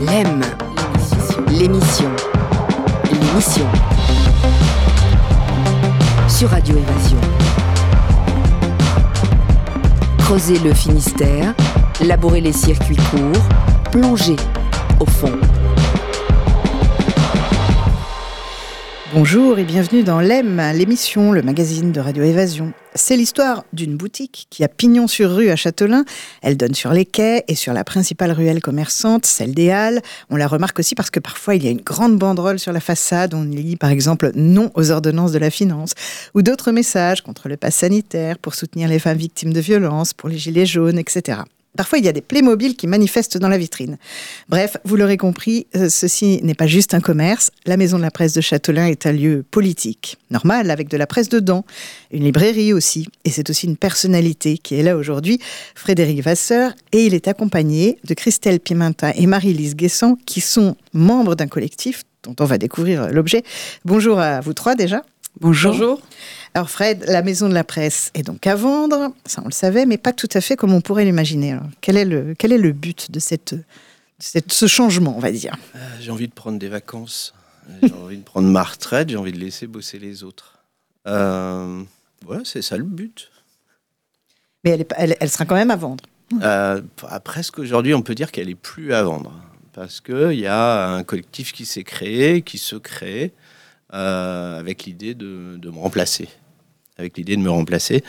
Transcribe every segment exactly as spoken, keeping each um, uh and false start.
L'aime, l'émission, l'émission, sur Radio Évasion. Creuser le Finistère, labourer les circuits courts, plonger au fond. Bonjour et bienvenue dans L'aime, l'émission, le magazine de Radio Évasion. C'est l'histoire d'une boutique qui a pignon sur rue à Châtelain. Elle donne sur les quais et sur la principale ruelle commerçante, celle des Halles. On la remarque aussi parce que parfois il y a une grande banderole sur la façade. On y lit par exemple « Non aux ordonnances de la finance » ou d'autres messages contre le pass sanitaire, pour soutenir les femmes victimes de violences, pour les gilets jaunes, et cetera. Parfois, il y a des Playmobil qui manifestent dans la vitrine. Bref, vous l'aurez compris, euh, ceci n'est pas juste un commerce. La Maison de la Presse de Châtelain est un lieu politique, normal, avec de la presse dedans. Une librairie aussi. Et c'est aussi une personnalité qui est là aujourd'hui, Frédéric Vasseur. Et il est accompagné de Christelle Pimenta et Marie-Lise Guessant, qui sont membres d'un collectif dont on va découvrir l'objet. Bonjour à vous trois déjà. Bonjour. Bonjour. Alors Fred, la Maison de la Presse est donc à vendre, ça on le savait, mais pas tout à fait comme on pourrait l'imaginer. Alors, quel est le, quel est le but de cette, de cette, ce changement, on va dire ? euh, J'ai envie de prendre des vacances, j'ai envie de prendre ma retraite, j'ai envie de laisser bosser les autres. Euh, voilà, c'est ça le but. Mais elle, est, elle, elle sera quand même à vendre. Euh, presque aujourd'hui, on peut dire qu'elle n'est plus à vendre. Parce qu'il y a un collectif qui s'est créé, qui se crée, euh, avec l'idée de, de me remplacer. Avec l'idée de me remplacer.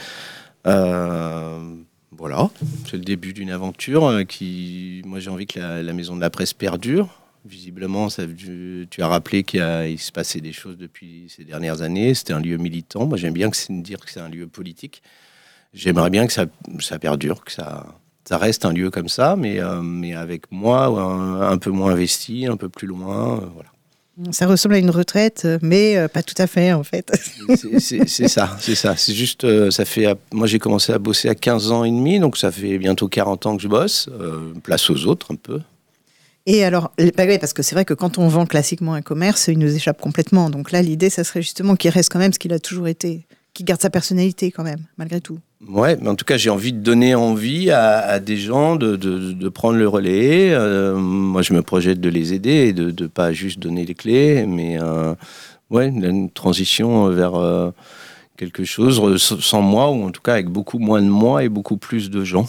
Euh, voilà, c'est le début d'une aventure qui, moi j'ai envie que la, la Maison de la Presse perdure. Visiblement, ça, tu, tu as rappelé qu'il y a, il se passait des choses depuis ces dernières années. C'était un lieu militant. Moi j'aime bien que c'est, dire que c'est un lieu politique. J'aimerais bien que ça, ça perdure, que ça, ça reste un lieu comme ça, mais, euh, mais avec moi, un, un peu moins investi, un peu plus loin. Euh, voilà. Ça ressemble à une retraite, mais euh, pas tout à fait, en fait. C'est, c'est, c'est ça, c'est ça. C'est juste, euh, ça fait, moi j'ai commencé à bosser à quinze ans et demi, donc ça fait bientôt quarante ans que je bosse. Euh, place aux autres, un peu. Et alors, bah oui, parce que c'est vrai que quand on vend classiquement un commerce, il nous échappe complètement. Donc là, l'idée, ça serait justement qu'il reste quand même ce qu'il a toujours été, qu'il garde sa personnalité quand même, malgré tout. Ouais, mais en tout cas, j'ai envie de donner envie à, à des gens de, de, de prendre le relais. Euh, moi, je me projette de les aider et de ne pas juste donner les clés, mais euh, ouais, une transition vers euh, quelque chose sans moi, ou en tout cas avec beaucoup moins de moi et beaucoup plus de gens.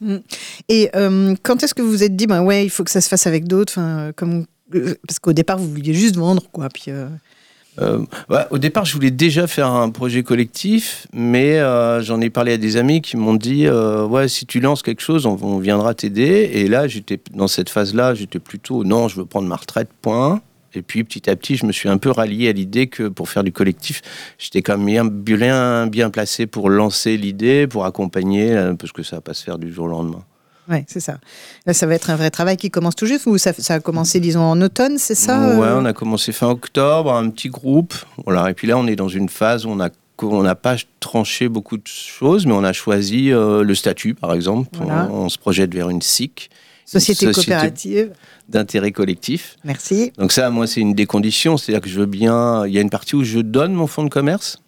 Et euh, quand est-ce que vous vous êtes dit, ben ouais, il faut que ça se fasse avec d'autres, enfin, comme, parce qu'au départ, vous vouliez juste vendre, quoi, puis... Euh... Euh, bah, au départ, je voulais déjà faire un projet collectif, mais euh, j'en ai parlé à des amis qui m'ont dit euh, ouais, si tu lances quelque chose, on, on viendra t'aider. Et là, j'étais dans cette phase-là, j'étais plutôt non, je veux prendre ma retraite, point. Et puis petit à petit, je me suis un peu rallié à l'idée que pour faire du collectif, j'étais quand même bien, bien, bien placé pour lancer l'idée, pour accompagner, parce que ça va pas se faire du jour au lendemain. Oui, c'est ça. Là, ça va être un vrai travail qui commence tout juste, ou ça, ça a commencé, disons, en automne, c'est ça ? Ouais, on a commencé fin octobre, un petit groupe. Voilà. Et puis là, on est dans une phase où on a on n'a pas tranché beaucoup de choses, mais on a choisi euh, le statut, par exemple. Voilà. On, on se projette vers une S I C. Société, une société coopérative. D'intérêt collectif. Merci. Donc ça, moi, c'est une des conditions. C'est-à-dire que je veux bien... Il y a une partie où je donne mon fonds de commerce,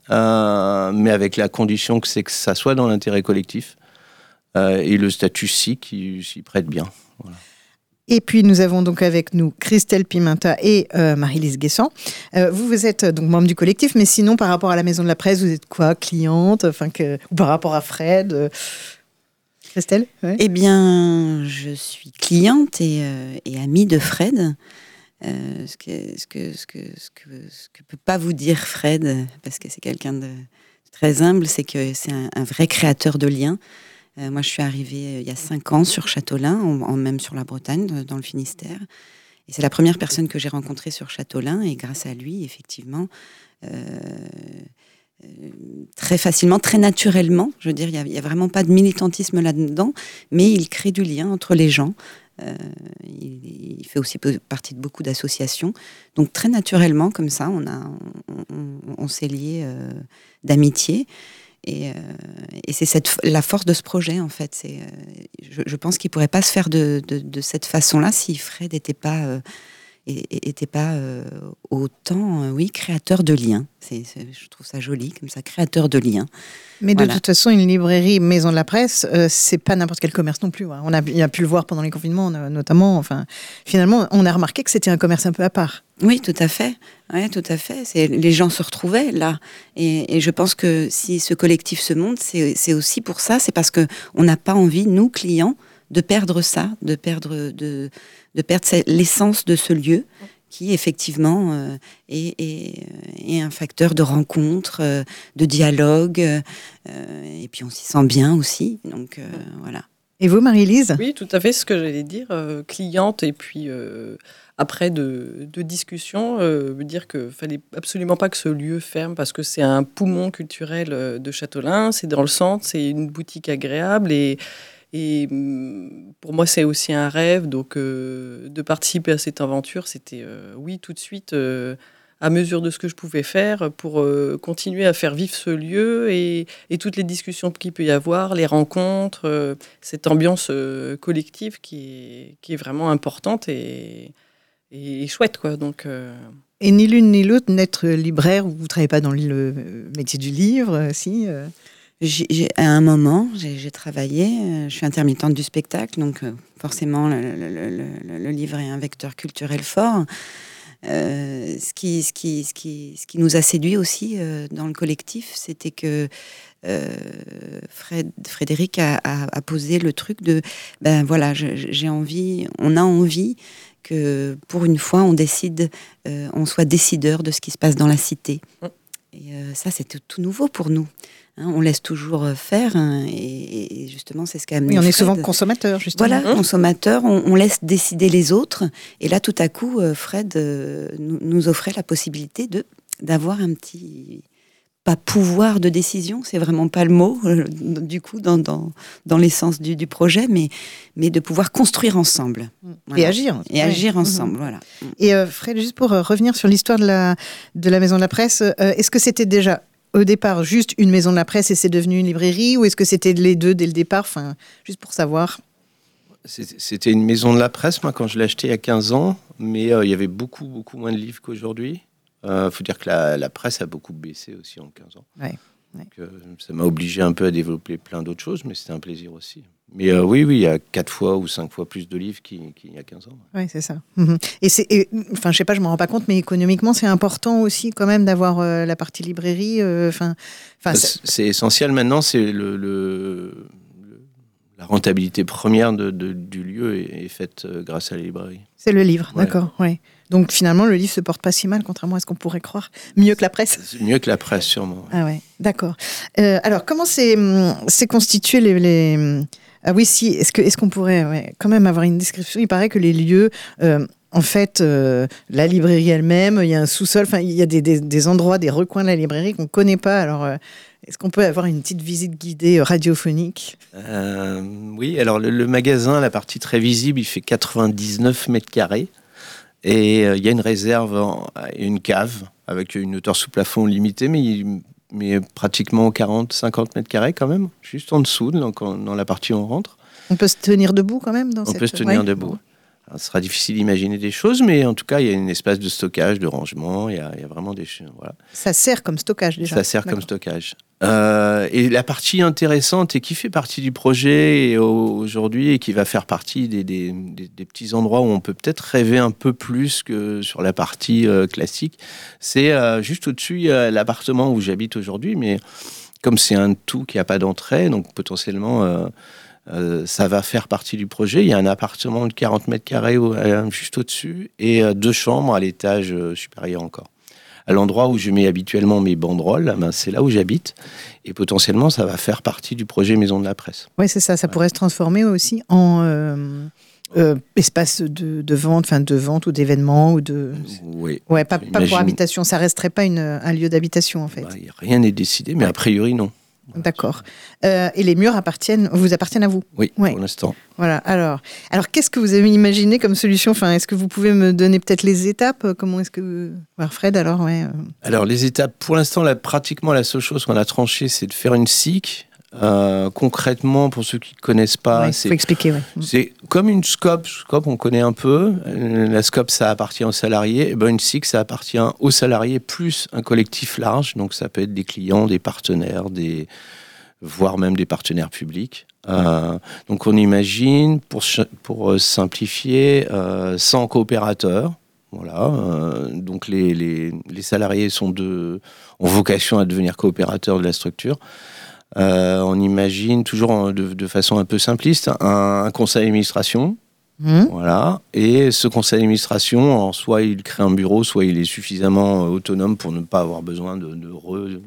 euh, mais avec la condition que c'est que ça soit dans l'intérêt collectif. Euh, et le statut S I C qui s'y prête bien. Voilà. Et puis nous avons donc avec nous Christelle Pimenta et euh, Marie-Lise Guessant. Euh, vous, vous êtes donc membre du collectif, mais sinon par rapport à la Maison de la Presse, vous êtes quoi, cliente, enfin que, ou par rapport à Fred euh... Christelle ? Ouais. Eh bien, je suis cliente et, euh, et amie de Fred. Euh, ce que ce que ce que ce que ce que peut pas vous dire Fred, parce que c'est quelqu'un de très humble, c'est que c'est un, un vrai créateur de liens. Euh, moi, je suis arrivée euh, il y a cinq ans sur Châtelain, en, en, même sur la Bretagne, dans le Finistère. Et c'est la première personne que j'ai rencontrée sur Châtelain. Et grâce à lui, effectivement, euh, euh, très facilement, très naturellement, je veux dire, il n'y a, a vraiment pas de militantisme là-dedans, mais il crée du lien entre les gens. Euh, il, il fait aussi partie de beaucoup d'associations. Donc, très naturellement, comme ça, on, a, on, on, on s'est liés euh, d'amitié. Et, euh, et c'est cette, la force de ce projet, en fait. C'est, euh, je, je pense qu'il ne pourrait pas se faire de, de, de cette façon-là si Fred n'était pas euh, n'était pas euh, autant, euh, oui, créateur de liens. C'est, c'est, je trouve ça joli, comme ça, créateur de liens. Mais Voilà. de toute façon, une librairie maison de la presse, euh, c'est pas n'importe quel commerce non plus. Ouais. On a, il a pu le voir pendant les confinements, notamment. Enfin, finalement, on a remarqué que c'était un commerce un peu à part. Oui, tout à fait. Ouais, tout à fait. C'est, les gens se retrouvaient là. Et, et je pense que si ce collectif se monte, c'est, c'est aussi pour ça. C'est parce qu'on n'a pas envie, nous, clients, de perdre ça, de perdre, de, de perdre l'essence de ce lieu qui, effectivement, euh, est, est, est un facteur de rencontre, euh, de dialogue. Euh, et puis, on s'y sent bien aussi. Donc, euh, voilà. Et vous, Marie-Lise ? Oui, tout à fait, ce que j'allais dire. Euh, cliente et puis... Euh, après de, de discussions, euh, dire qu'il ne fallait absolument pas que ce lieu ferme parce que c'est un poumon culturel de Châteaulin, c'est dans le centre, c'est une boutique agréable et, et pour moi c'est aussi un rêve. Donc euh, de participer à cette aventure, c'était euh, oui tout de suite euh, à mesure de ce que je pouvais faire pour euh, continuer à faire vivre ce lieu et, et toutes les discussions qu'il peut y avoir, les rencontres, euh, cette ambiance euh, collective qui est, qui est vraiment importante et Et chouette, quoi. Donc, euh... Et ni l'une ni l'autre n'être libraire, vous ne travaillez pas dans le métier du livre, euh, si euh... j'ai, j'ai, À un moment, j'ai, j'ai travaillé, euh, je suis intermittente du spectacle, donc euh, forcément, le, le, le, le, le livre est un vecteur culturel fort. Euh, ce, qui, ce, qui, ce, qui, ce qui nous a séduit aussi euh, dans le collectif, c'était que euh, Fred, Frédéric a, a, a posé le truc de, ben voilà, je, j'ai envie, on a envie que pour une fois, on décide, euh, on soit décideur de ce qui se passe dans la cité. Et euh, ça, c'est tout nouveau pour nous. Hein, on laisse toujours faire, hein, et, et justement, c'est ce qu'a amené. Oui, on Fred. est souvent consommateur, justement. Voilà, mmh. consommateur, on, on laisse décider les autres. Et là, tout à coup, euh, Fred euh, nous, nous offrait la possibilité de d'avoir un petit... pas pouvoir de décision, c'est vraiment pas le mot, euh, du coup, dans, dans, dans l'essence du, du projet, mais, mais de pouvoir construire ensemble. Voilà. Et agir. Et ouais. agir ensemble, mmh. voilà. Et euh, Fred, juste pour euh, revenir sur l'histoire de la, de la Maison de la Presse, euh, est-ce que c'était déjà, au départ, juste une Maison de la Presse et c'est devenu une librairie, ou est-ce que c'était les deux dès le départ, enfin, juste pour savoir? C'était une Maison de la Presse, moi, quand je l'ai acheté il y a quinze ans, mais euh, il y avait beaucoup, beaucoup moins de livres qu'aujourd'hui. Il euh, faut dire que la, la presse a beaucoup baissé aussi en quinze ans. Ouais, ouais. Donc, euh, ça m'a obligé un peu à développer plein d'autres choses, mais c'était un plaisir aussi. Mais euh, oui, oui, il y a quatre fois ou cinq fois plus de livres qu'il, qu'il y a quinze ans. Oui, c'est ça. Mmh. Et c'est, et, enfin, je sais pas, je m'en rends pas compte, mais économiquement, c'est important aussi quand même d'avoir euh, la partie librairie. Enfin, euh, c'est... c'est essentiel maintenant. C'est le, le, le la rentabilité première de, de, du lieu est, est faite euh, grâce à la librairie. C'est le livre, ouais. D'accord. Ouais. Donc finalement, le livre se porte pas si mal, contrairement à ce qu'on pourrait croire. Mieux que la presse. C'est mieux que la presse, sûrement. Ouais. Ah ouais, d'accord. Euh, alors, comment c'est, c'est constitué les, les... Ah oui, si. Est-ce que, est-ce qu'on pourrait ouais, quand même avoir une description? Il paraît que les lieux, euh, en fait, euh, la librairie elle-même, il y a un sous-sol. Enfin, il y a des, des, des endroits, des recoins de la librairie qu'on connaît pas. Alors, euh, est-ce qu'on peut avoir une petite visite guidée euh, radiophonique? euh, Oui. Alors le, le magasin, la partie très visible, il fait quatre-vingt-dix-neuf mètres carrés. Et il euh, y a une réserve et une cave avec une hauteur sous plafond limitée, mais, il, mais pratiquement quarante à cinquante mètres carrés quand même, juste en dessous, donc dans la partie où on rentre. On peut se tenir debout quand même dans On cette... peut se tenir ouais. debout. Alors, ce sera difficile d'imaginer des choses, mais en tout cas, il y a un espace de stockage, de rangement, il y a, il y a vraiment des... Voilà. Ça sert comme stockage déjà. Ça sert D'accord. comme stockage. Euh, et la partie intéressante et qui fait partie du projet et aujourd'hui et qui va faire partie des, des, des, des petits endroits où on peut peut-être rêver un peu plus que sur la partie euh, classique, c'est euh, juste au-dessus il y a l'appartement où j'habite aujourd'hui, mais comme c'est un tout qui n'a pas d'entrée, donc potentiellement euh, euh, ça va faire partie du projet. Il y a un appartement de quarante mètres carrés euh, juste au-dessus et euh, deux chambres à l'étage euh, supérieur encore. À l'endroit où je mets habituellement mes banderoles, ben c'est là où j'habite. Et potentiellement, ça va faire partie du projet Maison de la Presse. Oui, c'est ça. Ça ouais. pourrait se transformer aussi en euh, euh, espace de, de vente, enfin de vente ou d'événement ou de. Oui. Ouais, pas, pas pour habitation. Ça resterait pas une, un lieu d'habitation en fait. Bah, rien n'est décidé, mais ouais. a priori non. D'accord. Euh, et les murs appartiennent, vous appartiennent à vous? Oui, ouais. pour l'instant. Voilà. Alors, alors, qu'est-ce que vous avez imaginé comme solution? Enfin, est-ce que vous pouvez me donner peut-être les étapes? Comment est-ce que... Alors, Fred, alors, ouais. Alors, les étapes, pour l'instant, là, pratiquement la seule chose qu'on a tranchée, c'est de faire une S I C Euh, concrètement, pour ceux qui ne connaissent pas, ouais, c'est, faut expliquer, ouais. c'est comme une scope. Scope, on connaît un peu. La scope, ça appartient aux salariés. Et ben, une S I C, ça appartient aux salariés plus un collectif large. Donc, ça peut être des clients, des partenaires, des, voire même des partenaires publics. Euh, donc, on imagine, pour, pour simplifier, euh, cent coopérateurs. Voilà, euh, donc les, les, les salariés sont de, ont vocation à devenir coopérateurs de la structure. Euh, on imagine toujours de, de façon un peu simpliste un, un conseil d'administration, mmh. voilà, et ce conseil d'administration, en soit il crée un bureau, soit il est suffisamment autonome pour ne pas avoir besoin de, de, re, de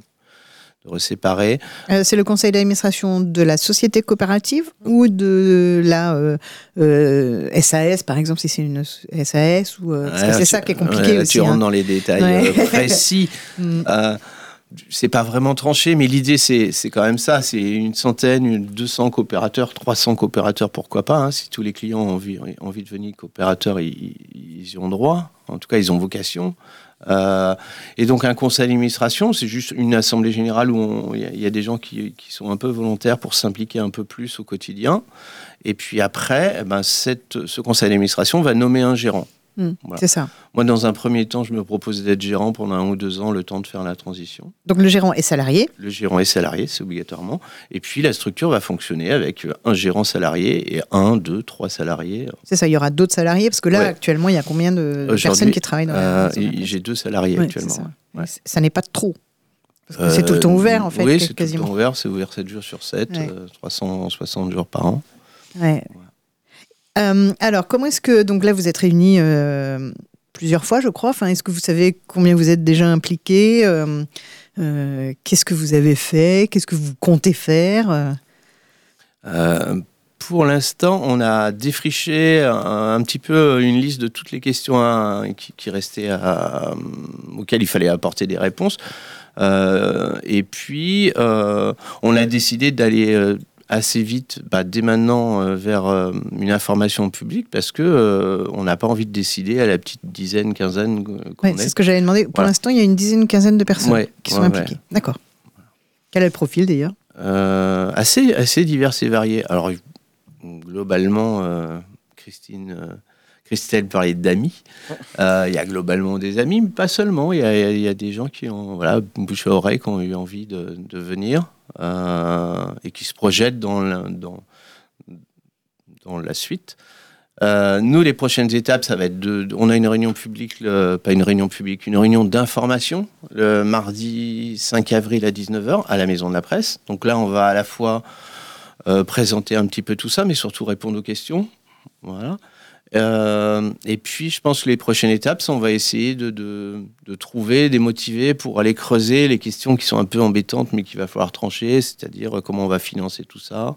reséparer. Euh, c'est le conseil d'administration de la société coopérative ou de la euh, euh, S A S, par exemple, si c'est une S A S ou, euh, parce que c'est tu, ça qui est compliqué ouais, aussi. Tu rentres hein. dans les détails ouais. euh, précis. mmh. euh, C'est pas vraiment tranché, mais l'idée, c'est, c'est quand même ça. C'est une centaine, une, deux cents coopérateurs, trois cents coopérateurs, pourquoi pas. Hein, si tous les clients ont envie, ont envie de devenir coopérateurs, ils, ils y ont droit. En tout cas, ils ont vocation. Euh, et donc, un conseil d'administration, c'est juste une assemblée générale où il y, y a des gens qui, qui sont un peu volontaires pour s'impliquer un peu plus au quotidien. Et puis après, eh ben, cette, ce conseil d'administration va nommer un gérant. Mmh, voilà. C'est ça. Moi, dans un premier temps, je me propose d'être gérant pendant un ou deux ans, le temps de faire la transition. Donc, le gérant est salarié ? Le gérant est salarié, c'est obligatoirement. Et puis, la structure va fonctionner avec un gérant salarié et un, deux, trois salariés. C'est ça, il y aura d'autres salariés, parce que là, ouais. actuellement, il y a combien de Aujourd'hui, personnes qui travaillent dans la... euh, J'ai deux salariés oui, actuellement. Ça. Ouais. ça n'est pas trop. Parce que euh, c'est tout le temps ouvert, en fait. Oui, c'est quasiment. tout le temps ouvert. C'est ouvert sept jours sur sept, ouais. euh, trois cent soixante jours par an. Ouais. Ouais. Euh, alors, comment est-ce que... Donc là, vous êtes réunis... Euh, plusieurs fois, je crois. Enfin, est-ce que vous savez combien vous êtes déjà impliqués euh, euh, Qu'est-ce que vous avez fait Qu'est-ce que vous comptez faire euh, Pour l'instant, on a défriché un, un petit peu une liste de toutes les questions à, qui, qui restaient à, auxquelles il fallait apporter des réponses. Euh, et puis, euh, on a décidé d'aller... Euh, assez vite, bah, dès maintenant, euh, vers euh, une information publique, parce que euh, on n'a pas envie de décider à la petite dizaine, quinzaine qu'on ouais, est. C'est ce que j'avais demandé. Pour voilà. l'instant, il y a une dizaine, quinzaine de personnes ouais, qui sont ouais, impliquées. Ouais. D'accord. Quel est le profil, d'ailleurs euh, assez, assez divers et varié. Alors, globalement, euh, Christine... Euh, Christelle parlait d'amis. Il euh, y a globalement des amis, mais pas seulement. Il y, y a des gens qui ont, voilà, bouche à oreille, qui ont eu envie de, de venir euh, et qui se projettent dans la, dans, dans la suite. Euh, nous, les prochaines étapes, ça va être de, de on a une réunion publique, le, pas une réunion publique, une réunion d'information le mardi cinq avril à dix-neuf heures à la Maison de la Presse. Donc là, on va à la fois euh, présenter un petit peu tout ça, mais surtout répondre aux questions. Voilà. Euh, et puis, je pense que les prochaines étapes, on va essayer de, de, de trouver des motivés pour aller creuser les questions qui sont un peu embêtantes, mais qu'il va falloir trancher, c'est-à-dire comment on va financer tout ça.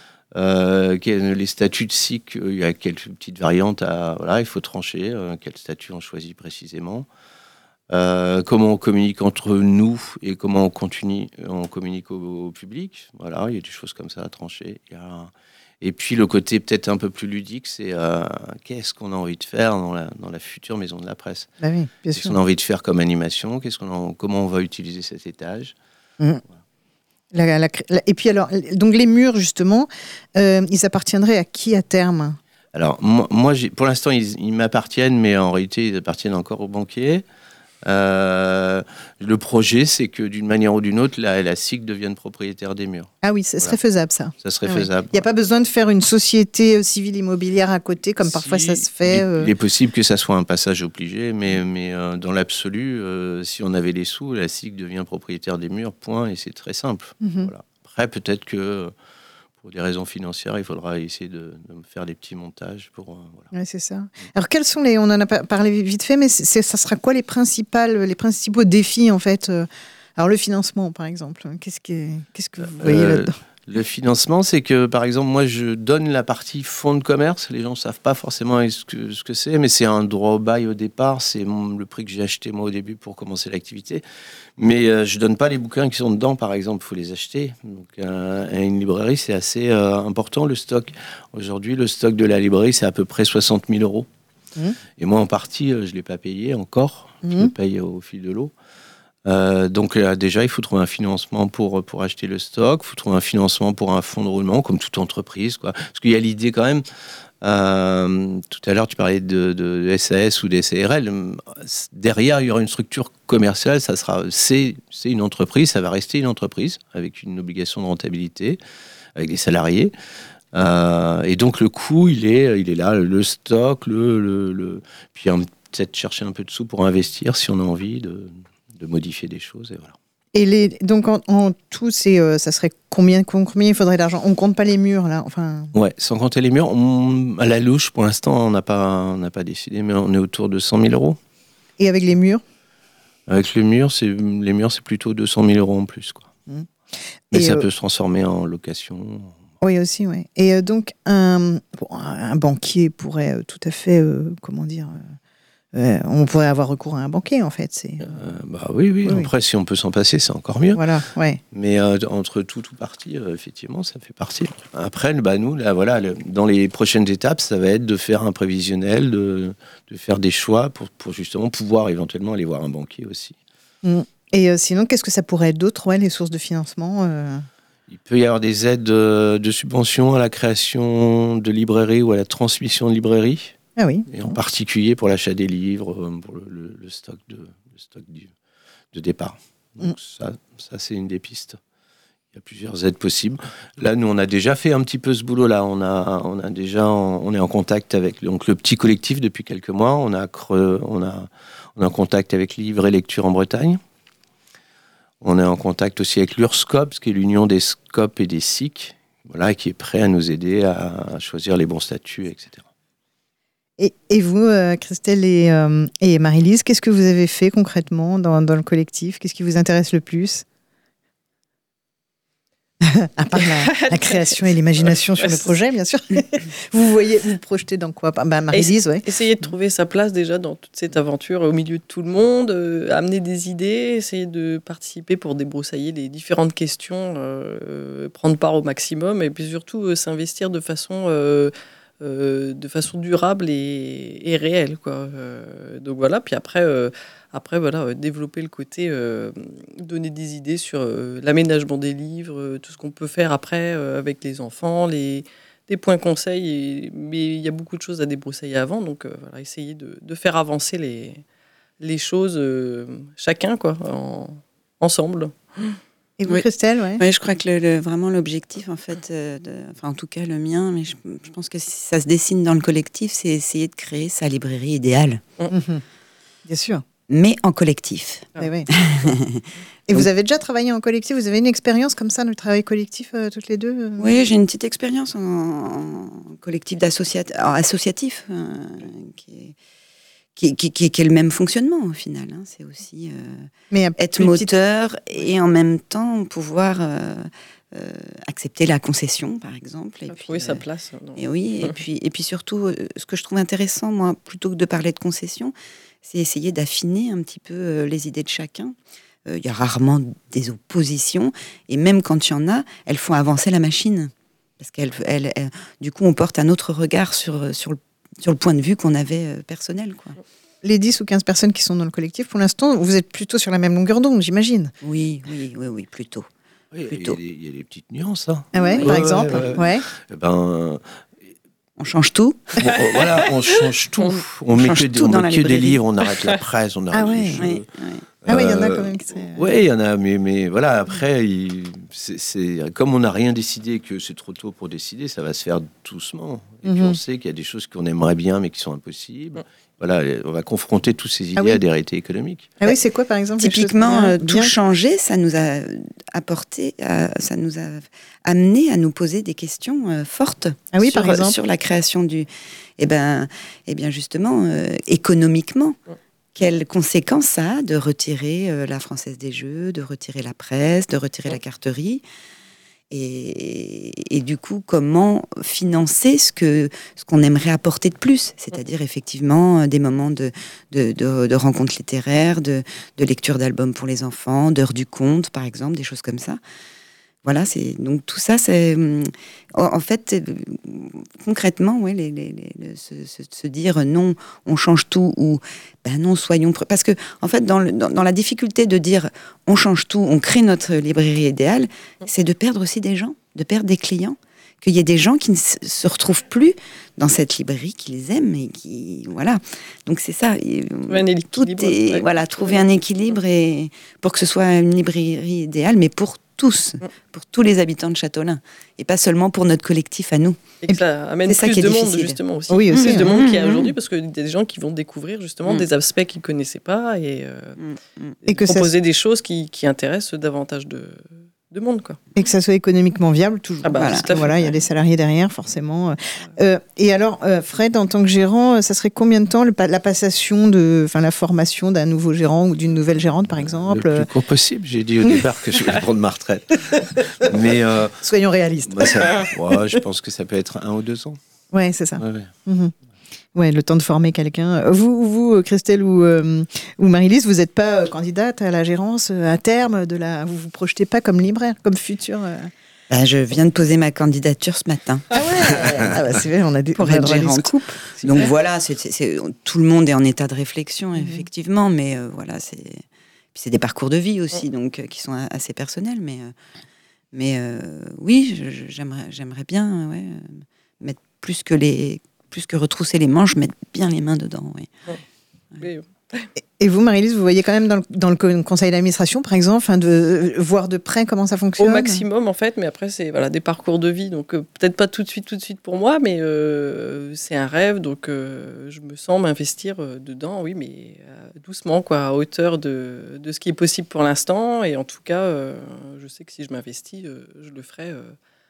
Euh, les statuts de S I C, il y a quelques petites variantes à, voilà, il faut trancher. Euh, quel statut on choisit précisément. Euh, comment on communique entre nous et comment on, continue, on communique au, au public. Voilà, il y a des choses comme ça à trancher. Il y a... Et puis le côté peut-être un peu plus ludique, c'est euh, qu'est-ce qu'on a envie de faire dans la, dans la future Maison de la Presse. Bah oui, bien qu'est-ce sûr. qu'on a envie de faire comme animation, qu'est-ce qu'on a, comment on va utiliser cet étage. Mmh. Voilà. La, la, la, et puis alors, donc les murs justement, euh, ils appartiendraient à qui à terme ? Alors moi, moi j'ai, pour l'instant, ils, ils m'appartiennent, mais en réalité, ils appartiennent encore aux banquiers. Euh, le projet, c'est que d'une manière ou d'une autre, la, la S I C devienne propriétaire des murs. Ah oui, ça voilà. serait faisable, ça. Ça serait ah faisable. Il n'y a pas besoin de faire une société civile immobilière à côté, comme si, parfois ça se fait. Il, euh... il est possible que ça soit un passage obligé, mais, mais euh, dans l'absolu, euh, si on avait les sous, la S I C devient propriétaire des murs, point, et c'est très simple. Mm-hmm. Voilà. Après, peut-être que pour des raisons financières, il faudra essayer de, de faire des petits montages pour. Euh, voilà. Ouais, c'est ça. Alors, quels sont les. On en a parlé vite fait, mais c'est, ça sera quoi les principales, les principaux défis en fait euh, Alors, le financement, par exemple. Qu'est-ce que, qu'est-ce que vous voyez euh, là-dedans ? Le financement, c'est que, par exemple, moi, je donne la partie fonds de commerce. Les gens ne savent pas forcément ce que, ce que c'est, mais c'est un droit au bail au départ. C'est mon, le prix que j'ai acheté, moi, au début, pour commencer l'activité. Mais euh, je ne donne pas les bouquins qui sont dedans, par exemple. Il faut les acheter. Donc, euh, à une librairie, c'est assez euh, important, le stock. Aujourd'hui, le stock de la librairie, c'est à peu près soixante mille euros. Mmh. Et moi, en partie, je ne l'ai pas payé encore. Mmh. Je le paye au fil de l'eau. Euh, donc là, déjà, il faut trouver un financement pour, pour acheter le stock, il faut trouver un financement pour un fonds de roulement, comme toute entreprise, quoi. Parce qu'il y a l'idée quand même, euh, tout à l'heure tu parlais de, de S A S ou des S A R L, derrière il y aura une structure commerciale, ça sera, c'est, c'est une entreprise, ça va rester une entreprise, avec une obligation de rentabilité, avec des salariés. Euh, et donc le coût, il est, il est là, le stock, le, le, le... puis un, peut-être chercher un peu de sous pour investir si on a envie de... de modifier des choses, et voilà. Et les, donc en, en tout, c'est, euh, ça serait combien, combien il faudrait d'argent? On compte pas les murs, là, enfin... Ouais, sans compter les murs, on, à la louche, pour l'instant, on n'a pas, on n'a pas décidé, mais on est autour de cent mille euros. Et avec les murs? Avec le mur, c'est, les murs, c'est plutôt deux cent mille euros en plus, quoi. Mmh. Mais et ça euh... peut se transformer en location. Oui, aussi, oui. Et euh, donc, un, bon, un banquier pourrait euh, tout à fait, euh, comment dire... Euh... Euh, on pourrait avoir recours à un banquier, en fait. C'est... Euh, bah oui, oui, oui. Après, oui. Si on peut s'en passer, c'est encore mieux. Voilà, ouais. Mais euh, entre tout ou partie, euh, effectivement, ça fait partie. Après, bah, nous, là, voilà, le, dans les prochaines étapes, ça va être de faire un prévisionnel, de, de faire des choix pour, pour justement pouvoir éventuellement aller voir un banquier aussi. Mmh. Et euh, sinon, qu'est-ce que ça pourrait être d'autre, ouais, les sources de financement euh... Il peut y avoir des aides de, de subvention à la création de librairies ou à la transmission de librairies. Ah oui. Et en particulier pour l'achat des livres, pour le, le, le stock, de, le stock du, de départ. Donc mm. ça, ça, c'est une des pistes. Il y a plusieurs aides possibles. Là, nous, on a déjà fait un petit peu ce boulot-là. On, a, on, a déjà en, on est en contact avec donc, le petit collectif depuis quelques mois. On, a creux, on, a, on est en contact avec Livre et Lecture en Bretagne. On est en contact aussi avec l'URSCOP, qui est l'union des SCOP et des S I C, voilà, qui est prêt à nous aider à choisir les bons statuts, et cetera. Et, et vous, euh, Christelle et, euh, et Marie-Lise, qu'est-ce que vous avez fait concrètement dans, dans le collectif? Qu'est-ce qui vous intéresse le plus? À part la, la création et l'imagination sur le projet, bien sûr. Vous voyez, vous projetez dans quoi? Bah, Marie-Lise, ouais. Essayer de trouver sa place déjà dans toute cette aventure au milieu de tout le monde, euh, amener des idées, essayer de participer pour débroussailler les différentes questions, euh, prendre part au maximum et puis surtout euh, s'investir de façon... Euh, Euh, de façon durable et, et réelle, quoi. Euh, donc voilà, puis après, euh, après voilà, euh, développer le côté, euh, donner des idées sur euh, l'aménagement des livres, euh, tout ce qu'on peut faire après euh, avec les enfants, les, des points conseils, et, mais il y a beaucoup de choses à débroussailler avant, donc euh, voilà, essayer de, de faire avancer les, les choses euh, chacun, quoi, en, ensemble. Et vous, oui. Christelle, ouais. Oui, je crois que le, le, vraiment l'objectif, en fait, euh, de, enfin en tout cas le mien, mais je, je pense que si ça se dessine dans le collectif, c'est essayer de créer sa librairie idéale. Mmh. Bien sûr. Mais en collectif. Ah. Oui. Et vous avez déjà travaillé en collectif? Vous avez une expérience comme ça, dans le travail collectif, euh, toutes les deux? Oui, j'ai une petite expérience en, en collectif d'associat- associatif, euh, qui est... Qui, qui, qui, qui est le même fonctionnement au final. Hein. C'est aussi euh, Mais être moteur petite... et en même temps pouvoir euh, euh, accepter la concession, par exemple. Et puis, trouver euh, sa place. Non. Et oui, et puis, et puis surtout, euh, ce que je trouve intéressant, moi, plutôt que de parler de concession, c'est essayer d'affiner un petit peu euh, les idées de chacun. Il euh, y a rarement des oppositions, et même quand il y en a, elles font avancer la machine. Parce qu'elles, elles, elles, du coup, on porte un autre regard sur, sur le sur le point de vue qu'on avait euh, personnel, quoi. Les dix ou quinze personnes qui sont dans le collectif, pour l'instant, vous êtes plutôt sur la même longueur d'onde, j'imagine. Oui, oui, oui, oui, plutôt. Oui, plutôt. Il y, y a des petites nuances. Hein. Ah ouais, ouais, par exemple ouais. ouais. Eh ben, on change tout. Bon, voilà, on change tout. On, on met que, des, on met que des livres, on arrête la presse, on arrête ah ouais, les jeux. Ouais, ouais. Ah oui, il y en a quand même qui seraient... Oui, il y en a, mais, mais voilà, après, il, c'est, c'est, comme on n'a rien décidé, que c'est trop tôt pour décider, ça va se faire doucement. Et mm-hmm. puis on sait qu'il y a des choses qu'on aimerait bien, mais qui sont impossibles. Mm. Voilà, on va confronter toutes ces idées ah oui. à des réalités économiques. Ah oui, c'est quoi, par exemple? Typiquement, euh, tout changer, ça nous a apporté, euh, ça nous a amené à nous poser des questions euh, fortes ah oui, sur, par exemple sur la création du... Eh bien, eh bien justement, euh, économiquement, mm. quelles conséquences ça a de retirer euh, la Française des Jeux, de retirer la presse, de retirer ouais. la carterie et, et, et du coup, comment financer ce, que, ce qu'on aimerait apporter de plus, c'est-à-dire effectivement des moments de, de, de, de rencontres littéraires, de, de lecture d'albums pour les enfants, d'heures du conte, par exemple, des choses comme ça. Voilà, c'est donc tout ça, c'est en, en fait euh, concrètement, ouais, les, les, les, se, se, se dire non, on change tout ou ben non, soyons pr- parce que en fait dans, le, dans, dans la difficulté de dire on change tout, on crée notre librairie idéale, c'est de perdre aussi des gens, de perdre des clients, qu'il y ait des gens qui ne se retrouvent plus dans cette librairie, qui les aiment et qui voilà. Donc c'est ça. Un équilibre. Tout est, ouais. voilà, trouver un équilibre et pour que ce soit une librairie idéale, mais pour tous, pour tous les habitants de Châteaulin, et pas seulement pour notre collectif à nous. Et que ça amène c'est ça plus qui est de monde, difficile. justement, aussi. Oui, aussi, Plus de hein. monde qu'il y a Mmh. aujourd'hui, parce qu'il y a des gens qui vont découvrir, justement, Mmh. des aspects qu'ils ne connaissaient pas et, euh, Et que ça proposer des choses qui, qui intéressent davantage de, de monde, quoi. Et que ça soit économiquement viable, toujours. Ah bah, voilà, tout à fait. Voilà, il y a des salariés derrière, forcément. Euh, et alors, euh, Fred, en tant que gérant, euh, ça serait combien de temps le, pa- la passation de, enfin, la formation d'un nouveau gérant ou d'une nouvelle gérante, par exemple? Le plus court possible. J'ai dit au départ que je voulais prendre ma retraite. Mais euh, Soyons réalistes. moi, ça- ouais, je pense que ça peut être un ou deux ans. Ouais, c'est ça. Ouais, ouais. Mhm. Ouais, le temps de former quelqu'un. Vous, vous Christelle ou, euh, ou Marie-Lise, vous n'êtes pas euh, candidate à la gérance euh, à terme de la. Vous vous projetez pas comme libraire, comme futur. euh... Ben, je viens de poser ma candidature ce matin. Ah ouais. Ah bah c'est vrai, on a des. Pour on a être droit à des gérante. scoops. Donc Super. voilà, c'est, c'est, c'est- tout le monde est en état de réflexion, Mhm. effectivement, mais euh, voilà, c'est, puis c'est des parcours de vie aussi, donc euh, qui sont a- assez personnels, mais, euh, mais euh, oui, je- je- j'aimerais, j'aimerais bien, ouais, euh, mettre plus que les, plus que retrousser les manches, mettre bien les mains dedans, oui. Mais, euh, Et vous, Marie-Lise, vous voyez quand même dans le, dans le co- conseil d'administration, par exemple, enfin, de euh, voir de près comment ça fonctionne. au maximum, en fait, mais après, c'est voilà, des parcours de vie, donc euh, peut-être pas tout de suite, tout de suite pour moi, mais euh, c'est un rêve, donc euh, je me sens m'investir euh, dedans, oui, mais euh, doucement, quoi, à hauteur de, de ce qui est possible pour l'instant, et en tout cas, euh, je sais que si je m'investis, euh, je le ferai euh,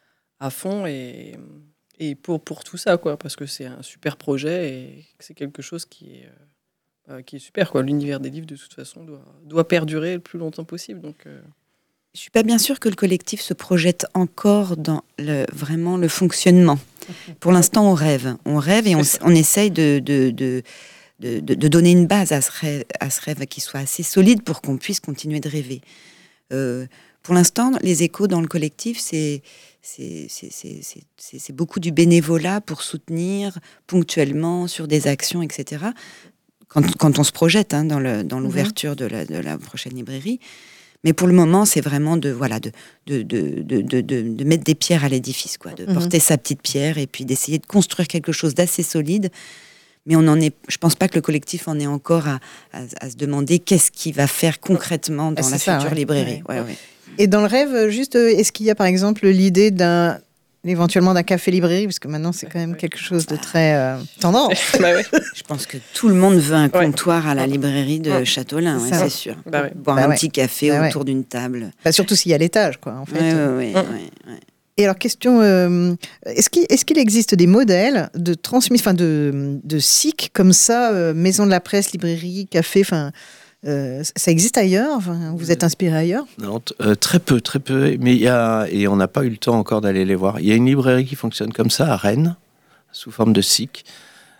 à fond, et, et pour, pour tout ça, quoi, parce que c'est un super projet, et que c'est quelque chose qui est... euh, euh, qui est super, quoi. L'univers des livres, de toute façon, doit, doit perdurer le plus longtemps possible, donc... euh, Je suis pas bien sûre que le collectif se projette encore dans le, vraiment le fonctionnement. Pour l'instant, on rêve. On rêve et on, C'est ça. on essaye de, de, de, de, de- de donner une base à ce rêve, à ce rêve qui soit assez solide pour qu'on puisse continuer de rêver. Euh, pour l'instant, les échos dans le collectif, c'est, c'est, c'est, c'est, c'est, c'est- c'est beaucoup du bénévolat pour soutenir ponctuellement sur des actions, et cetera. Quand, quand on se projette hein, dans, le, dans l'ouverture de la, de la prochaine librairie. Mais pour le moment, c'est vraiment de, voilà, de, de, de, de, de, de- de mettre des pierres à l'édifice, quoi, de Mhm. porter sa petite pierre et puis d'essayer de construire quelque chose d'assez solide. Mais on en est, je pense pas que le collectif en est encore à, à, à se demander qu'est-ce qu'il va faire concrètement dans Ah, la c'est ça, future ouais. librairie. Ouais. Ouais, ouais. Et dans le rêve, juste, euh, est-ce qu'il y a par exemple l'idée d'un. Éventuellement d'un café-librairie, parce que maintenant c'est quand même Ouais. quelque chose de très euh, tendance. bah ouais. Je pense que tout le monde veut un Ouais. comptoir à la librairie de Ouais. Châteaulin, C'est ouais, ça. c'est sûr. Bah ouais. Boire Bah un ouais. petit café Bah ouais. autour d'une table. Enfin, surtout s'il y a l'étage, quoi, en fait. Ouais, ouais, ouais, Mm. ouais, ouais. Et alors, question, euh, est-ce qu'il, est-ce qu'il existe des modèles de transmission, enfin de, de S I C comme ça, euh, maison de la presse, librairie, café, enfin, euh, ça existe ailleurs? Enfin, vous êtes inspiré ailleurs? Non, t- euh, très peu, très peu. Mais il y a, et on n'a pas eu le temps encore d'aller les voir. Il y a une librairie qui fonctionne comme ça à Rennes, sous forme de S I C.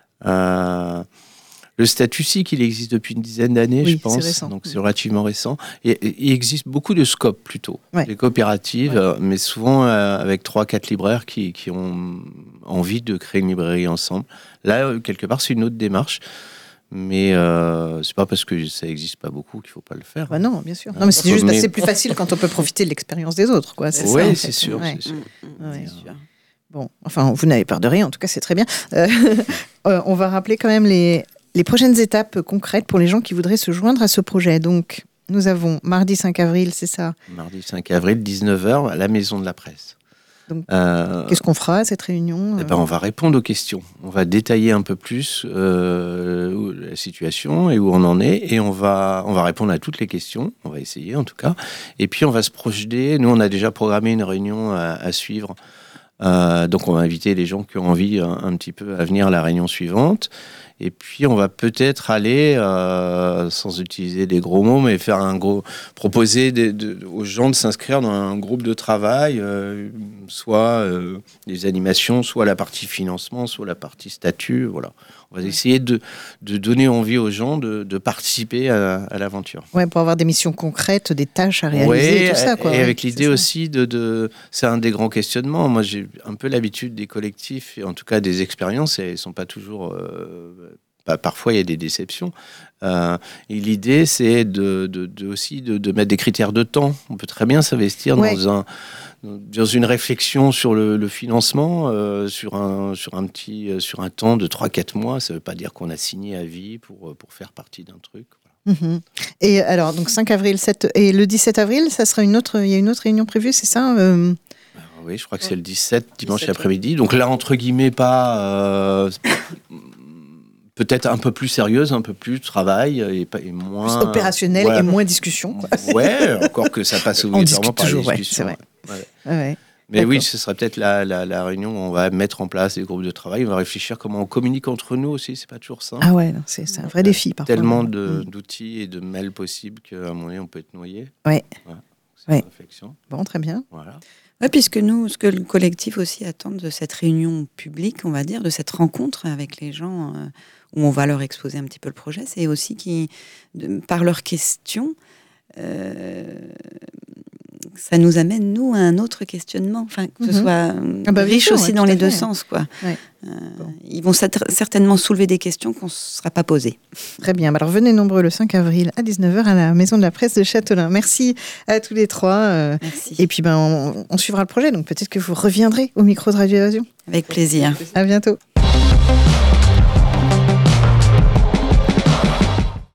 Euh, le statut S I C, il existe depuis une dizaine d'années, Oui, je pense. c'est récent. Donc c'est relativement récent. Et, et il existe beaucoup de scopes plutôt. Ouais. Des coopératives, Ouais. euh, mais souvent euh, avec trois, quatre libraires qui, qui ont envie de créer une librairie ensemble. Là, euh, quelque part, c'est une autre démarche. Mais euh, c'est pas parce que ça existe pas beaucoup qu'il faut pas le faire. Bah non, bien sûr. Non, mais c'est Faut juste mais- assez plus facile quand on peut profiter de l'expérience des autres, quoi. C'est ça, Oui, en fait. c'est sûr, Ouais. c'est sûr. Mm, mm, Ouais. c'est sûr. Bon, enfin, vous n'avez peur de rien, en tout cas, c'est très bien. Euh, euh, on va rappeler quand même les, les prochaines étapes concrètes pour les gens qui voudraient se joindre à ce projet. Donc, nous avons mardi cinq avril, c'est ça. Mardi cinq avril, dix-neuf heures, à la Maison de la Presse. Donc, Euh, Qu'est-ce qu'on fera à cette réunion? eh ben, on va répondre aux questions. On va détailler un peu plus euh, où- la situation et où on en est. Et on va, on va répondre à toutes les questions. On va essayer en tout cas. Et puis on va se projeter. Nous, on a déjà programmé une réunion à, à suivre Euh, donc on va inviter les gens qui ont envie un, un petit peu à venir à la réunion suivante. Et puis on va peut-être aller, euh, sans utiliser des gros mots, mais faire un gros, proposer de, de, aux gens de s'inscrire dans un groupe de travail, euh, soit euh, des animations, soit la partie financement, soit la partie statut. Voilà. On va essayer de, de donner envie aux gens de, de participer à, à l'aventure. Ouais, pour avoir des missions concrètes, des tâches à réaliser, ouais, et tout ça. Quoi. Et ouais, avec l'idée aussi de, de... C'est un des grands questionnements. Moi, j'ai un peu l'habitude des collectifs, et en tout cas des expériences, et elles ne sont pas toujours... Euh... Bah, parfois, il y a des déceptions. Euh, et l'idée, c'est de, de, de aussi de, de mettre des critères de temps. On peut très bien s'investir ouais. dans, un, dans une réflexion sur le, le financement, euh, sur, un, sur, un petit, sur un temps de trois à quatre mois. Ça ne veut pas dire qu'on a signé à vie pour, pour faire partie d'un truc. Voilà. Mmh. Et alors, donc cinq avril, sept... et le dix-sept avril, ça sera une autre... il y a une autre réunion prévue, c'est ça euh... Oui, je crois que c'est le dix-sept, dimanche dix-sept après-midi. Donc là, entre guillemets, pas... Euh, peut-être un peu plus sérieuse, un peu plus travail et, et moins... Plus opérationnel ouais. et moins discussion. Quoi. Ouais, encore que ça passe obligatoirement par toujours, les discussions. Ouais, c'est vrai. Ouais. Ouais. Mais D'accord. oui, ce sera peut-être la, la, la réunion où on va mettre en place des groupes de travail, on va réfléchir comment on communique entre nous aussi, c'est pas toujours simple. Ah ouais, non, c'est, c'est un vrai défi parfois. Tellement de, mmh. d'outils et de mails possibles qu'à un moment donné, on peut être noyé. Ouais. Voilà. C'est ouais. une réflexion. Bon, très bien. Voilà. Ouais, puisque nous, ce que le collectif aussi attend de cette réunion publique, on va dire, de cette rencontre avec les gens euh, où on va leur exposer un petit peu le projet, c'est aussi qui, de, par leurs questions, euh, ça nous amène, nous, à un autre questionnement, enfin, que ce mm-hmm. soit ah bah, riche sûr, aussi ouais, dans les deux fait. sens. Quoi. Ouais. Euh, bon. Ils vont certainement soulever des questions qu'on ne se sera pas posées. Très bien. Alors, venez nombreux le cinq avril à dix-neuf heures à la Maison de la Presse de Châtelain. Merci à tous les trois. Euh, Merci. Et puis, ben, on, on suivra le projet, donc peut-être que vous reviendrez au micro de Radio Évasion. Avec plaisir. À bientôt.